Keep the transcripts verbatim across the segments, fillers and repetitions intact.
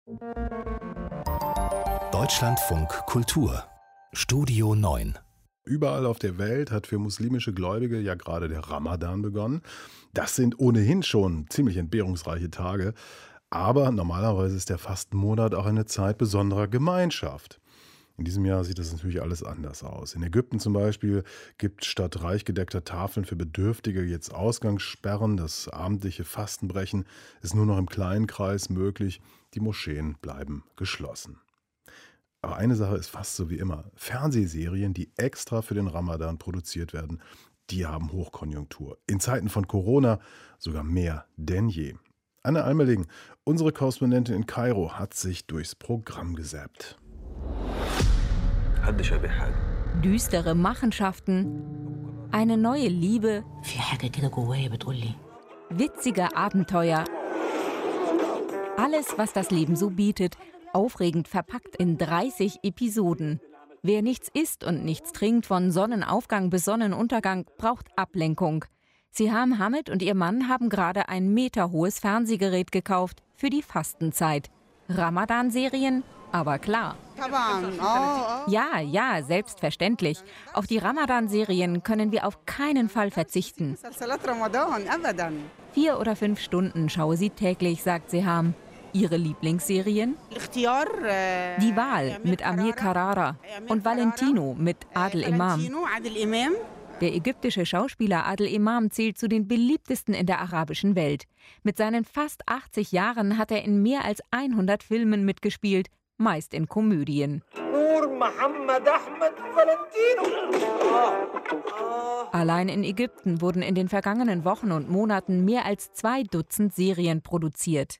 Deutschlandfunk Kultur Studio neun. Überall auf der Welt hat für muslimische Gläubige ja gerade der Ramadan begonnen. Das sind ohnehin schon ziemlich entbehrungsreiche Tage. Aber normalerweise ist der Fastenmonat auch eine Zeit besonderer Gemeinschaft. In diesem Jahr sieht das natürlich alles anders aus. In Ägypten zum Beispiel gibt es statt reich gedeckter Tafeln für Bedürftige jetzt Ausgangssperren. Das abendliche Fastenbrechen ist nur noch im kleinen Kreis möglich. Die Moscheen bleiben geschlossen. Aber eine Sache ist fast so wie immer. Fernsehserien, die extra für den Ramadan produziert werden, die haben Hochkonjunktur. In Zeiten von Corona sogar mehr denn je. Anne Almerling, unsere Korrespondentin in Kairo, hat sich durchs Programm gesäppt. Düstere Machenschaften, eine neue Liebe, witzige Abenteuer. Alles, was das Leben so bietet, aufregend verpackt in dreißig Episoden. Wer nichts isst und nichts trinkt, von Sonnenaufgang bis Sonnenuntergang, braucht Ablenkung. Siham Hamid und ihr Mann haben gerade ein meterhohes Fernsehgerät gekauft für die Fastenzeit. Ramadan-Serien? Aber klar. Ja, ja, selbstverständlich. Auf die Ramadan-Serien können wir auf keinen Fall verzichten. Vier oder fünf Stunden schaue sie täglich, sagt Siham. Ihre Lieblingsserien? Die Wahl mit Amir Carrara und Valentino mit Adel Imam. Der ägyptische Schauspieler Adel Imam zählt zu den beliebtesten in der arabischen Welt. Mit seinen fast achtzig Jahren hat er in mehr als hundert Filmen mitgespielt, meist in Komödien. Allein in Ägypten wurden in den vergangenen Wochen und Monaten mehr als zwei Dutzend Serien produziert.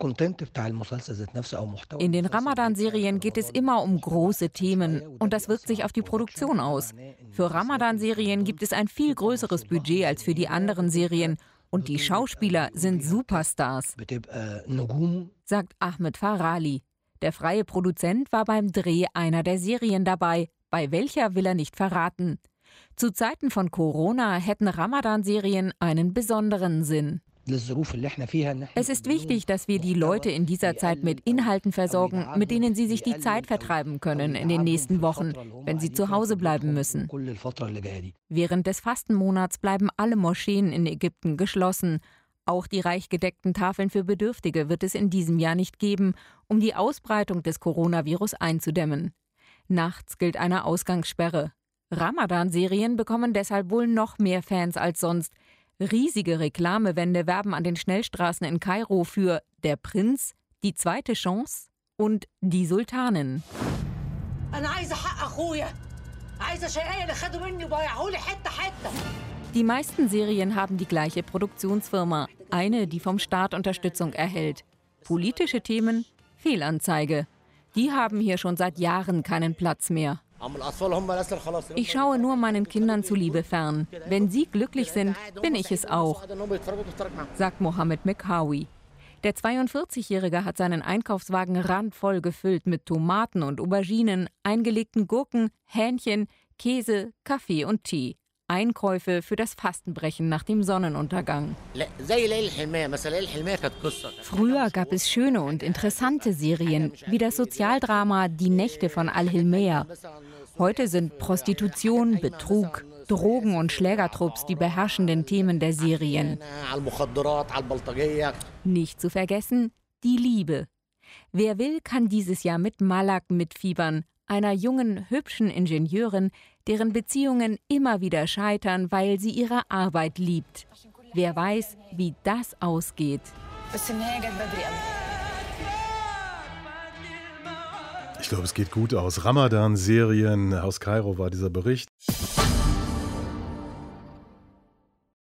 In den Ramadan-Serien geht es immer um große Themen und das wirkt sich auf die Produktion aus. Für Ramadan-Serien gibt es ein viel größeres Budget als für die anderen Serien und die Schauspieler sind Superstars, sagt Ahmed Farali. Der freie Produzent war beim Dreh einer der Serien dabei, bei welcher will er nicht verraten. Zu Zeiten von Corona hätten Ramadan-Serien einen besonderen Sinn. Es ist wichtig, dass wir die Leute in dieser Zeit mit Inhalten versorgen, mit denen sie sich die Zeit vertreiben können in den nächsten Wochen, wenn sie zu Hause bleiben müssen. Während des Fastenmonats bleiben alle Moscheen in Ägypten geschlossen. Auch die reich gedeckten Tafeln für Bedürftige wird es in diesem Jahr nicht geben, um die Ausbreitung des Coronavirus einzudämmen. Nachts gilt eine Ausgangssperre. Ramadan-Serien bekommen deshalb wohl noch mehr Fans als sonst. Riesige Reklamewände werben an den Schnellstraßen in Kairo für Der Prinz, Die zweite Chance und Die Sultanin. Die meisten Serien haben die gleiche Produktionsfirma, eine, die vom Staat Unterstützung erhält. Politische Themen? Fehlanzeige. Die haben hier schon seit Jahren keinen Platz mehr. Ich schaue nur meinen Kindern zuliebe fern. Wenn sie glücklich sind, bin ich es auch, sagt Mohammed Mekhawi. Der zweiundvierzigjährige hat seinen Einkaufswagen randvoll gefüllt mit Tomaten und Auberginen, eingelegten Gurken, Hähnchen, Käse, Kaffee und Tee. Einkäufe für das Fastenbrechen nach dem Sonnenuntergang. Früher gab es schöne und interessante Serien, wie das Sozialdrama Die Nächte von Al-Hilmeya. Heute sind Prostitution, Betrug, Drogen und Schlägertrupps die beherrschenden Themen der Serien. Nicht zu vergessen, die Liebe. Wer will, kann dieses Jahr mit Malak mitfiebern, einer jungen, hübschen Ingenieurin, deren Beziehungen immer wieder scheitern, weil sie ihre Arbeit liebt. Wer weiß, wie das ausgeht. Ich glaube, es geht gut aus. Ramadan-Serien aus Kairo war dieser Bericht.